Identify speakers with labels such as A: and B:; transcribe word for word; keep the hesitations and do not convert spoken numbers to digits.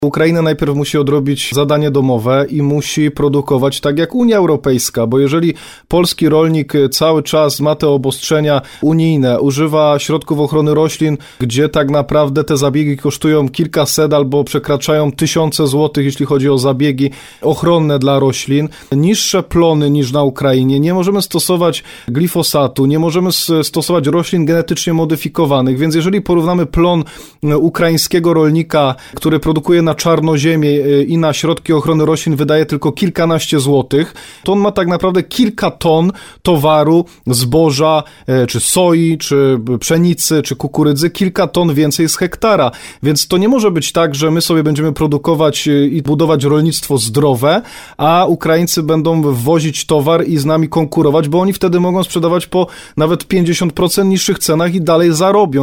A: Ukraina najpierw musi odrobić zadanie domowe i musi produkować tak jak Unia Europejska, bo jeżeli polski rolnik cały czas ma te obostrzenia unijne, używa środków ochrony roślin, gdzie tak naprawdę te zabiegi kosztują kilkaset albo przekraczają tysiące złotych, jeśli chodzi o zabiegi ochronne dla roślin, niższe plony niż na Ukrainie, nie możemy stosować glifosatu, nie możemy stosować roślin genetycznie modyfikowanych, więc jeżeli porównamy plon ukraińskiego rolnika, który produkuje na czarnoziemię i na środki ochrony roślin wydaje tylko kilkanaście złotych, to on ma tak naprawdę kilka ton towaru, zboża, czy soi, czy pszenicy, czy kukurydzy, kilka ton więcej z hektara. Więc to nie może być tak, że my sobie będziemy produkować i budować rolnictwo zdrowe, a Ukraińcy będą wwozić towar i z nami konkurować, bo oni wtedy mogą sprzedawać po nawet pięćdziesiąt procent niższych cenach i dalej zarobią.